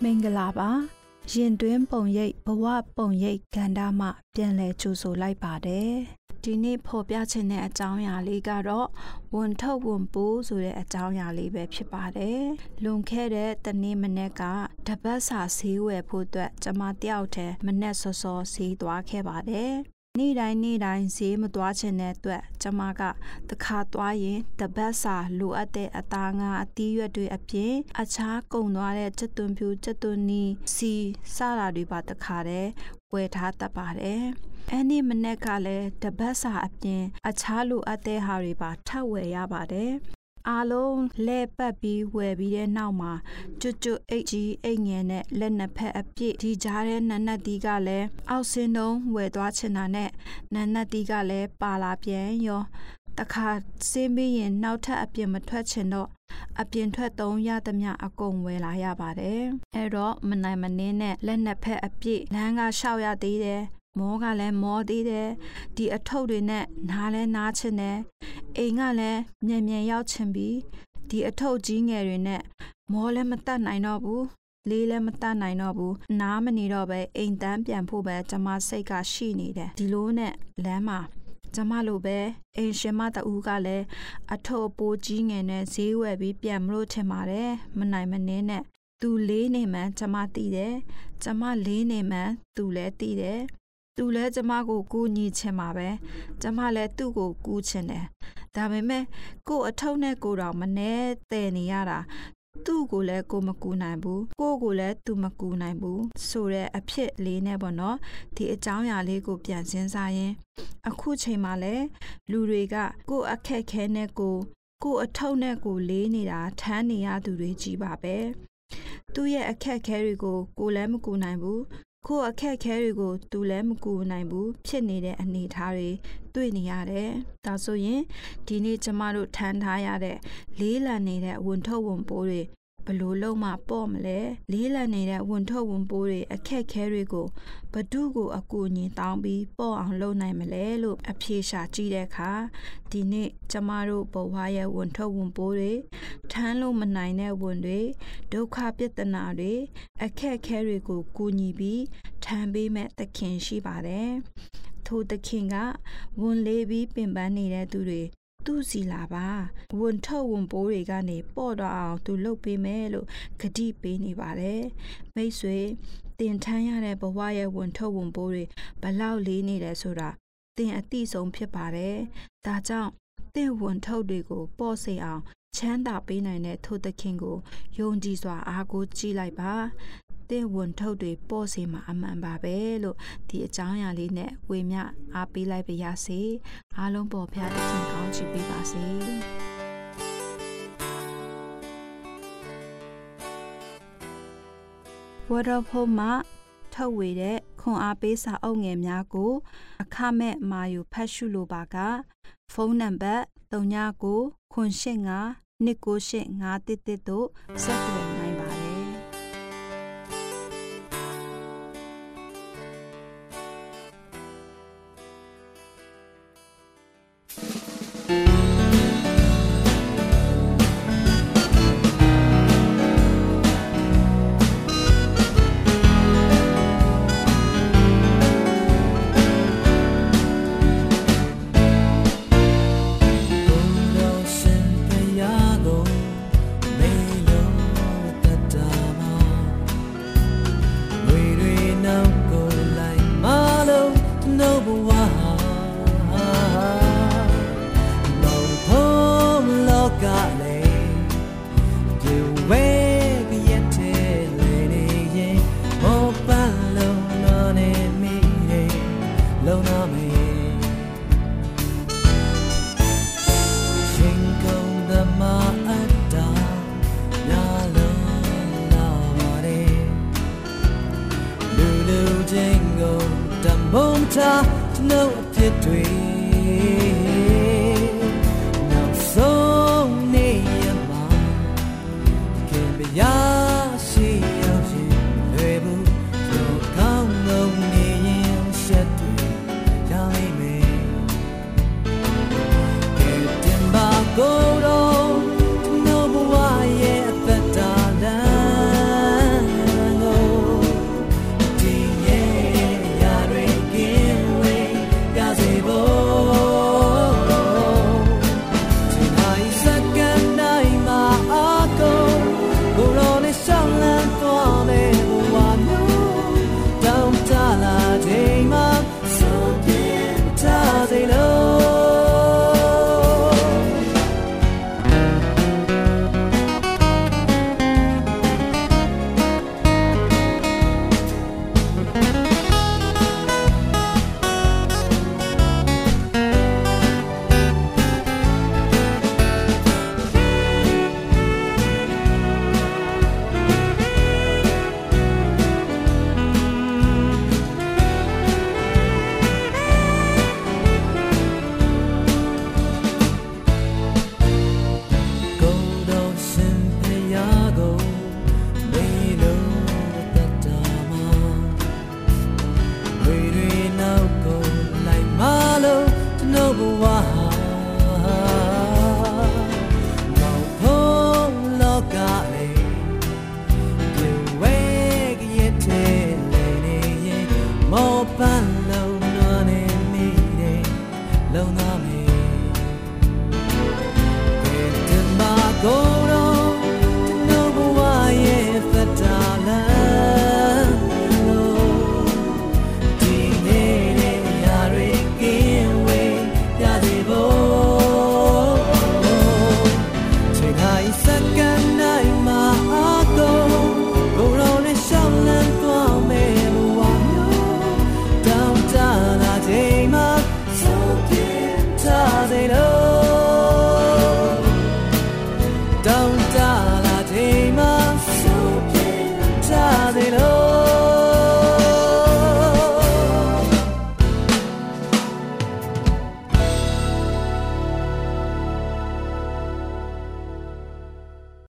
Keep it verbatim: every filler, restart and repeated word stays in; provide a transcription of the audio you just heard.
မင်္ဂလာပါရင်တွင်းပုံရိပ်ဘဝပုံရိပ်ကန္တာမှပြန်လည်ကြိုဆိုလိုက်ပါတယ်ဒီနေ့ဖော်ပြချင်တဲ့အကြောင်းအရာလေးကတော့ဝန်ထုတ်ဝန်ပိုးဆိုတဲ့အကြောင်းအရာလေးပဲဖြစ်ပါတယ်လွန်ခဲ့တဲ့တနေ့မနေ့ကတပတ်စာဆေးဝယ်ဖို့အတွက်ကျွန်မတယောက်တည်းမနေ့စောစောဆေးသွားခဲ့ပါတယ်နေ့တိုင်းနေ့တိုင်းဈေးမသွားချင်တဲ့အတွက်ကျွန်မကတခါသွားရင်တပတ်စာလိုအပ်တဲ့အသားငါအသီးရွက်တွေအပြင်အခြားကုန်သွားတဲ့ချက်သွန်ဖြူချက်သွန်နီစီစတာတွေပါတခါတည်းဝယ်ထားတတ်ပါတယ်အဲ့ဒီမနေ့ကလည်းတပတ်စာအပြင်အခြားလိုအပ်တဲ့ဟာတွေပါထပ်ဝယ်ရပါတယ်အားလုံးလဲပတ်ပြီးဝယ်ပြီးတဲ့နောက်မှာကျွတ်ကျွတ်အိတ်ကြီးအိတ်ငယ်နဲ့လက်နှစ်ဖက်အပြည့်ဒီကြားတဲ့နန်းနတ်တီးကလည်းအောက်စင်းတုံးဝယ်သွားချင်တာနဲ့နန်းနတ်တီးကလည်းပါလာပြန်ရောတခါစင်းပြီးရင်နောက်ထပ်အပြင်မထွက်ချင်တော့အပြင်ထွက်သုံးရသမျှအကုန်ဝယ်လာရပါတယ်အဲ့တော့မနိုင်မနှင်းနဲ့လက်နှစ်ဖက်အပြည့်လမ်းကရှောက်ရသေးတယ်မောကလည်းမောသေးတယ်ဒီအထုပ်တွေနဲ့နားလဲနားချင်တယ်အိမ်ကလည်းမြန်မြန်ရောက်ချင်ပြီးဒီအထုပ်ကြီးငယ်တွေနဲ့မောလည်းမတတ်နိုင်တော့ဘူးလေးလည်းမတတ်နိုင်တော့ဘူးနားမနေတော့ပဲအိမ်တန်းပြန်ဖို့ပဲကျွန်မစိတ်ကရှိနေတယ်ဒီလိုနဲ့လမ်းမှာကျွန်မလိုပဲအိမ်ရှင်မတဦးကလည်းအထုပ်ပိုးကြီးငယ်နဲ့ဈေးဝယ်ပြီးပြန်မလို့ထင်ပါတယ်မနိုင်မနှင်းနဲ့သူလေးနေမှန်းကျွန်မသိတယ်ကျွန်မလေးနေမှန်းသူလည်းသိတယ်သူလည်းကျမကိုကူညီချင်ပါပဲကျမလည်းသူ့ကိုကူချင်တယ်ဒါပေမဲ့ကို့အထုပ်နဲ့ကိုတော့မနှဲတဲ့နေရတာသူ့ကိုလည်းကိုမကူနိုင်ဘူးကိုကိုလည်းသူမကူနိုင်ဘူးဆိုတဲ့အဖြစ်လေးနဲ့ပေါ့နော်ဒီအကြောင်းအရာလေးကိုပြန်စဉ်းစားရင်အခုချိန်မှာလည်းလူတွေကကို့အခက်ခဲနဲ့ကိုကို့အထုပ်နဲ့ကိုလေးနေတာထမ်းနေရသူတွေကြီးပါပဲသူ့ရဲ့အခက်ခဲတွေကိုကိုလည်းမကူနိုင်ဘူးကို့အခက်ခဲတွေကိုသူလည်းမကူနိုင်ဘူးဖြစ်နေတဲ့အနေအထားတွေတွေ့နေရတယ်။ဒါဆိုရင်ဒီနေ့ကျမတို့ထမ်းထားရတဲ့လေးလံနေတဲ့ဝန်ထုတ်ဝန်ပိုးတွေဘလို့လုံးမပေါ့မလဲလေးလံနေတဲ့ဝန်ထုတ်ဝန်ပိုးတွေအခက်ခဲတွေကိုဘဒုကိုအကူအညီတောင်းပြီးပေါ့အောင်လုပ်နိုင်မလဲလို့အဖြေရှာကြည့်တဲ့အခါဒီနေ့ကျမတို့ဘဝရဲ့ဝန်ထုတ်ဝန်ပိုးတွေထမ်းလို့မနိုင်တဲ့ဝန်တွေဒုက္ခပြဿနာတွေအခက်ခဲတွေကိုကူညီပြီးထမ်းပေးမဲ့သခင်ရှိပါတယ်ထိုသခင်ကဝန်လေးပြီးပင်ပန်းနေတဲ့သူတွေသူ့စီလာပါဝန်ထုတ်ဝန်ပိုးတွေကနေပေါ့တော့အောင်သူလုပ်ပေးမယ်လို့ဂတိပေးနေပါတယ်မိတ်ဆွေတင်ထမ်းရတဲ့ဘဝရဲ့ဝန်ထုတ်ဝန်ပိုးတွေဘလောက်လေးနေတယ်ဆိုတာတင်အသိဆုံးဖြစ်ပါတယ်ဒါကြောင့်တင်ဝန်ထုတ်တွေကိုပေါ့စေအောင်ချမ်းသာပေးနိုင်တဲ့ထိုသခင်ကိုယုံကြည်စွာအားကိုးကြည့်လိုက်ပါတဲ့ဝန်ထုတ်တွေပေါ့စေမှာအမှန်ပါပဲလို့ဒီအကြောင်းအရာလေးနဲ့ဝေမျှအားပေးလိုက်ပါရစေအားလုံးပေါ်ဖျားတဲ့ခင်ကောင်းချီးပေးပါစေဝရဖို့မှာထုတ်ဝေတဲ့ခွန်အားပေးစာအုပ်ငယ်များကိုအခမဲ့မာယူဖတ်ရှုလိုပါကဖုန်းနံပါတ်သုံးညကိုခွန်ရှင်းငါနှစ်ကိုရှင်းငါတစ်တစ်တို့ဆက်သွယ်နိုင်ပါတယ် No Don't